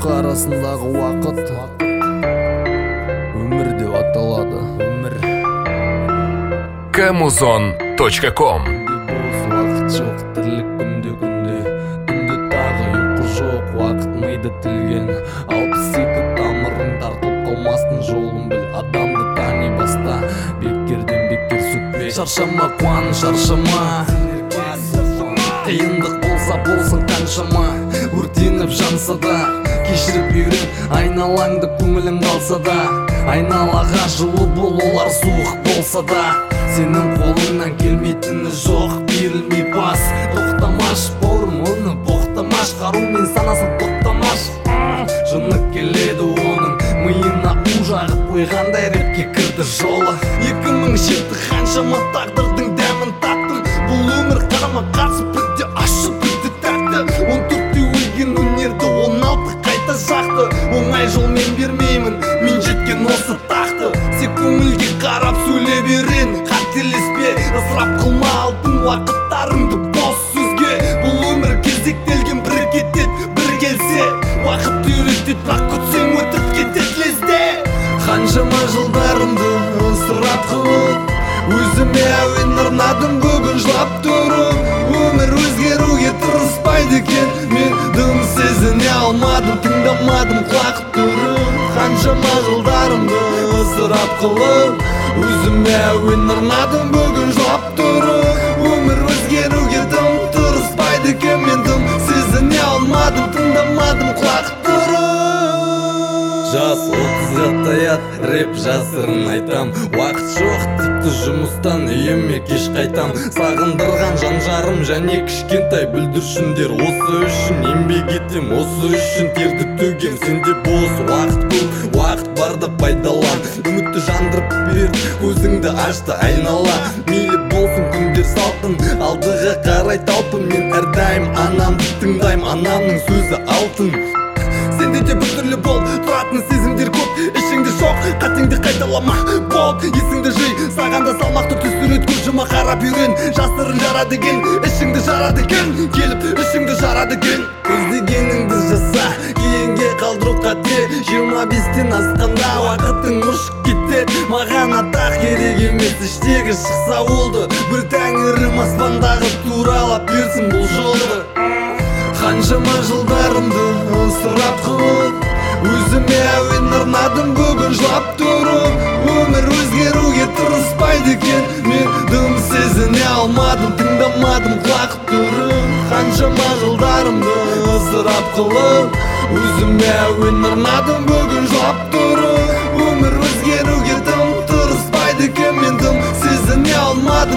тоққа арасындағы уақыт өмір деп аталады. Өмір Kamuzon.com уақыт жоқ, тірлік күнде тағы ұйқы жоқ, уақыт миды тілген 62 тамырың тартылып қалмастың, жолын біл, адамды тани баста, бекерден бекер сөкпе. Шаршама, қуаныш шаршама, қиындық болсын қаншама, өртеніп жанса да кешіріп үйрен, айналаңды көңілің қалса да, айналаға жылы бол, олар суық болса да, сенің қолыңнан келмейтіні жоқ, берілмей бас. Тоқтамаш бауырым, оны боқтамаш, қарумен санасын тоқтамаш. Жыны келеді оның миына, у жағып қойғандай ретке кірді жолы. 2007 қаншама тағдырдың дәмін таттым, бұл өмір қарама қарсы, бірде ащы бірде тәтті. 14-те өлген өнерді 16 қайта жақты, оңай жолмен бермеймін мен жеткен осы тақты. Сен көңілге қарап сөйле берен, қателеспе, ысырап қылма алтын уақыттарыңды бос сөзге. Бұл өмір кезектелген, бір кетет, бір келсе, уақыт үйретет, бірақ күтсең өтіп кетет лезде. Қаншама жылдарымды ысырап қылып, өзіме әуен арнадым, бүгін жылап тұрып. Өмір өзгеруге тырыспайды екен, мен дым сезіне алмадым, тыңдамадым құлақ түріп. Қаншама жылдарымды ысырап қылып, өзіме әуен арнадым, бүгін жылап тұрып. Өмір өзгеруге дым тырыспайды екен, мен дым сезіне алмадым, тыңдамадым құлақ түріп. Жас 30-ға таят, рэп жасырын айтам, уақыт жоқ тіпті жұмыстан үйіме кеш қайтам. Сағындырған жан-жарым және кішкентай бүлдіршіндер, осы үшін еңбек етем, осы үшін терді төгем. Сенде бос уақыт көп, уақыт барда пайдалан, үмітті жандырып берді, көзіңді ашты айнала. Мейлі болсын күндер салқын, алдыға қарай талпын, мен әрдайым анамды тыңдайым, анамның сөзі алтын. Сенде де бір түрлі бол, тұратын сезімдер көп, ішіңде жоқ, қатеңді қайталама бол. Есіңді жи, саған да салмақты түс сурет, көз жұма қарап үйрен, жасырын жарады екен, ішіңді жарады екен, келіп ішіңді жарады екен. Көздегеніңді жаса, кейінге қалдыру қате, 25-тен асқанда уақытың ұшып кетеді. Маған атақ керек емес, іштегі шықса болды, бір тәңірім аспандағы туралап берсін бұл жолды. Қаншама жылдарымды ысырап қылып, өзіме әуен арнадым, бүгін жылап тұрып. Өмір өзгеруге тырыспайды екен, мен дым сезіне алмадым, тыңдамадым құлақ түріп. Қаншама жылдарымды ысырап қылып, өзіме әуен арнадым, бүгін жылап тұрып. Өмір өзгеруге дым тырыспайды екен, мен дым сезіне алмадым,